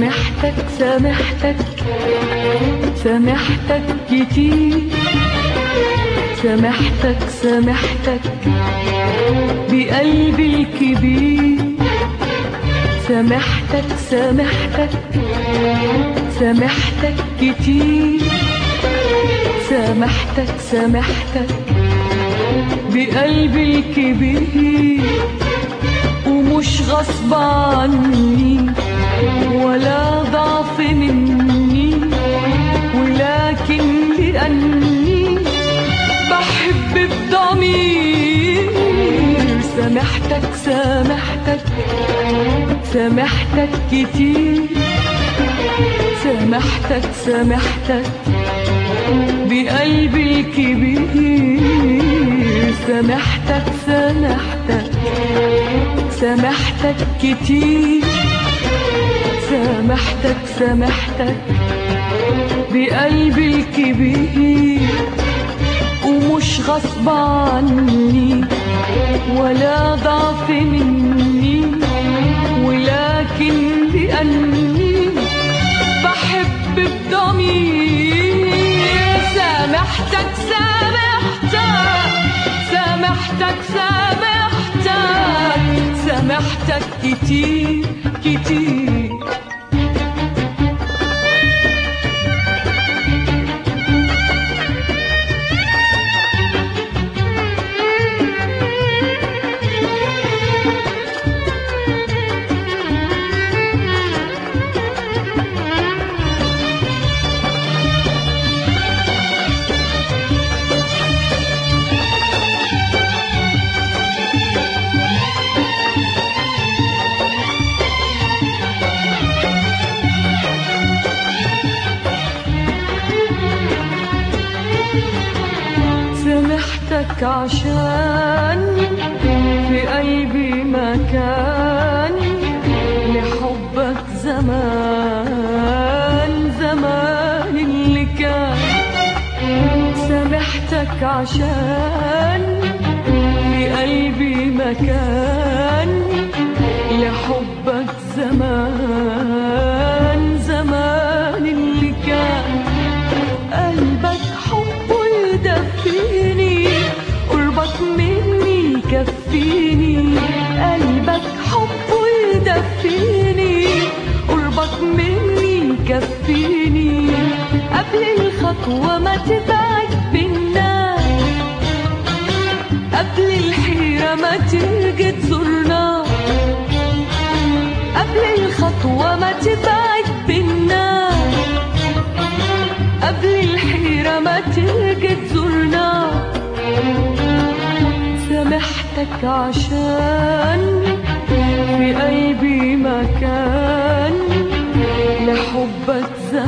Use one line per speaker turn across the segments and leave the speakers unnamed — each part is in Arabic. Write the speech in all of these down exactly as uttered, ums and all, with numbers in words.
سامحتك سامحتك سامحتك كتير، سامحتك سامحتك بقلبي الكبير، سامحتك سامحتك سامحتك كتير، سامحتك سامحتك بقلبي الكبير، ومش غصب عني ولا ضعف مني، ولكن لأني بحب بضمير. سامحتك سامحتك سامحتك كتير، سامحتك سامحتك بقلبي الكبير، سامحتك سامحتك سامحتك كتير، سامحتك سامحتك بقلبي الكبير، ومش غصب عني ولا ضعف مني، ولكن لأني بحب بضمير. سامحتك سامحتك سامحتك سامحتك سامحتك كتير كتير. سامحتك عشان في قلبي مكان لحبك، زمان زمان اللي كان. سامحتك عشان في قلبي مكان لحبك، زمان زمان اللي كان. قلبك حبه يدفيني، قربك مني يكفيني. قلبك حبه يدفيني، قربك مني يكفيني. قبل الخطوة ما تبعد بينا، قبل الحيرة ما تيجي تزورنا، قبل الخطوة ما تبعد بينا، قبل الحيرة ما تيجي تزورنا. سامحتك عشان في قلبي مكان لحبك،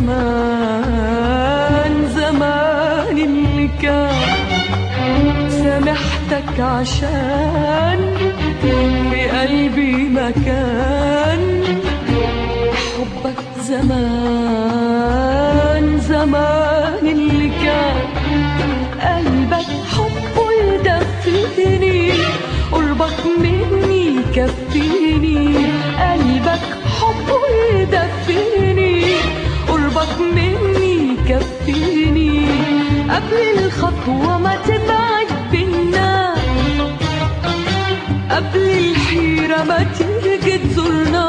زمان زمان اللي كان. سامحتك عشان في قلبي مكان لحبك، زمان زمان اللي كان. قلبك حبه يدفيني، قربك مني يكفيني. قلبك حبه يدفيني، قربك مني يكفيني. قبل الخطوة ما تبعد بينا، قبل الحيرة ما تيجي تزورنا،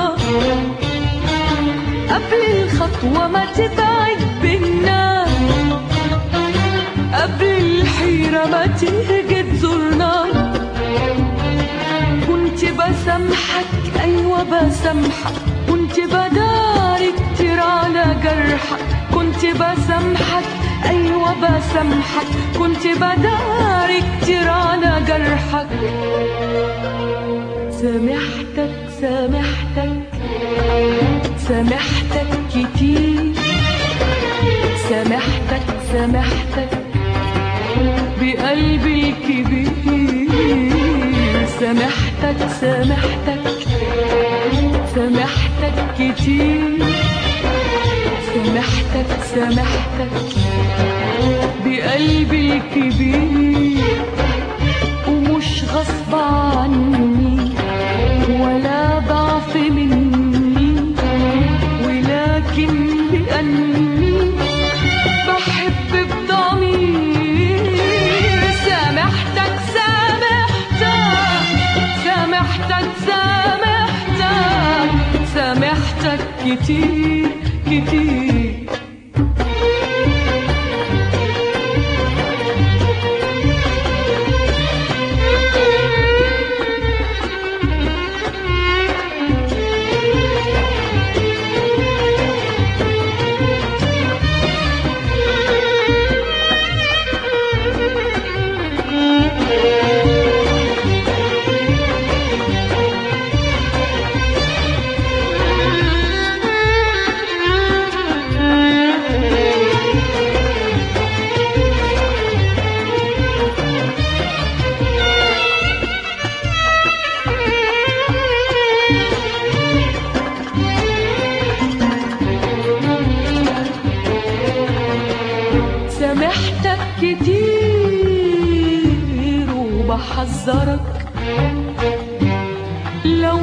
قبل الخطوة ما تبعد بينا، قبل الحيرة ما تيجي تزورنا. كنت بسامحك أيوة بسامحك، كنت بداري كتير على جرحك. كنت بسامحك أيوة بسامحك، كنت بداري كتير على جرحك. سامحتك سامحتك سامحتك كتير، سامحتك سامحتك بقلبي الكبير، سامحتك سامحتك سامحتك كتير، سامحتك سامحتك بقلبي الكبير، ومش غصب عني ولا ضعف مني، ولا كتير كتير. سامحتك كتير وبحذرك لو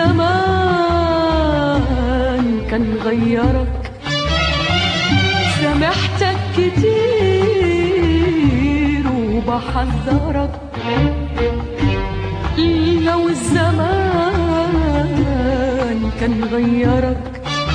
الزمان كان غيرك. سامحتك كتير وبحذرك لو الزمان كان غيرك.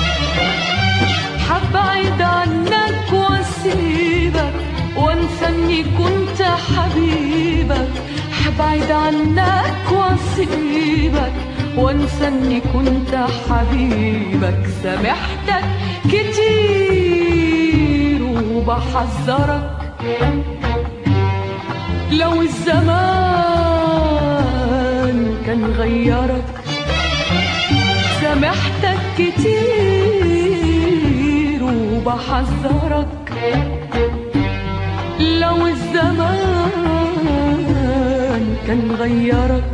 حبعد عنك واسيبك وانسى اني كنت حبيبك. حبعد عنك واسيبك وانسى اني كنت حبيبك. سامحتك كتير وبحذرك لو الزمان كان غيرك. سامحتك كتير وبحذرك لو الزمان كان غيرك.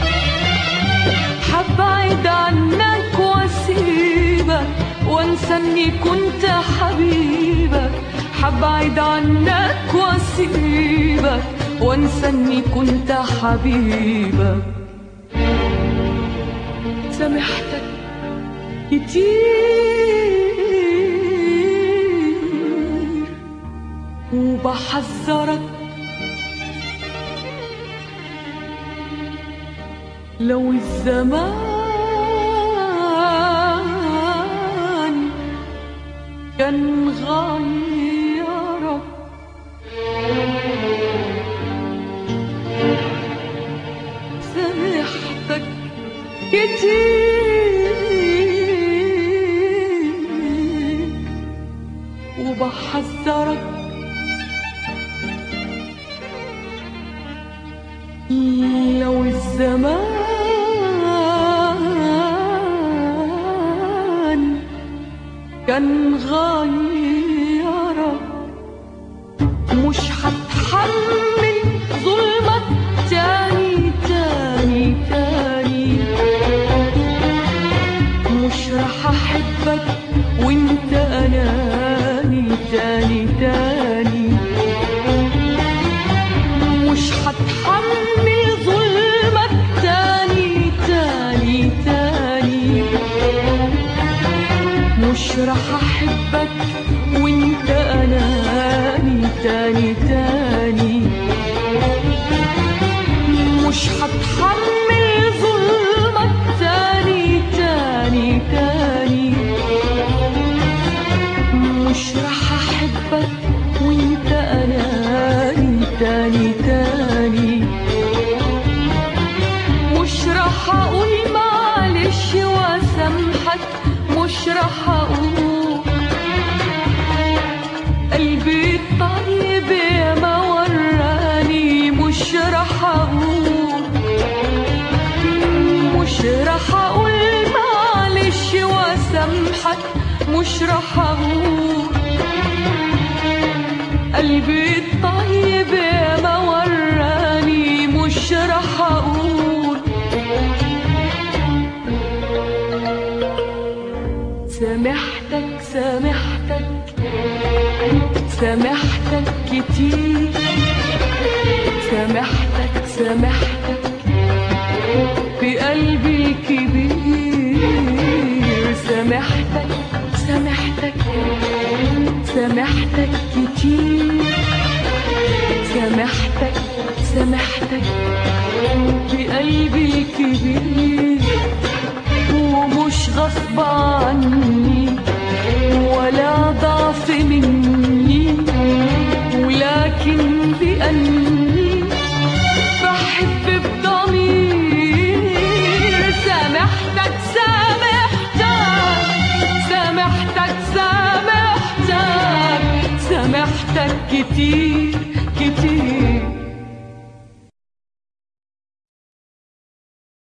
حبعد عنك واسيبك وانسى اني كنت حبيبك. حبعد عنك واسيبك وانسى اني كنت حبيبك. سامحتك كتير وبحذرك لو الزمان كان غيرك. سامحتك كتير وبحذرك لو الزمان كان غيرك. مش هتحمل ظلمك تاني تاني تاني. مش رح احبك وانت اناني تاني تاني. مش هتحمل ظلمك تاني تاني تاني. مش رح احبك وانت اناني تاني تاني. مش هتحمل ظلمك تاني تاني تاني. مش رح احبك وانت اناني تاني تاني. مش رح اقول معلش واسامحك. مش رح اقول قلبي الطيب يا ما وراني. مش رح اقول مش رح اقول معلش واسامحك. مش رح اقول قلبي الطيب يا ما وراني. مش رح اقول. سامحتك سامحتك سامحتك كتير. سامحتك سامحتك بقلبي الكبير. سامحتك سامحتك سامحتك كتير. سامحتك سامحتك بقلبي الكبير. ومش غصب عني كتير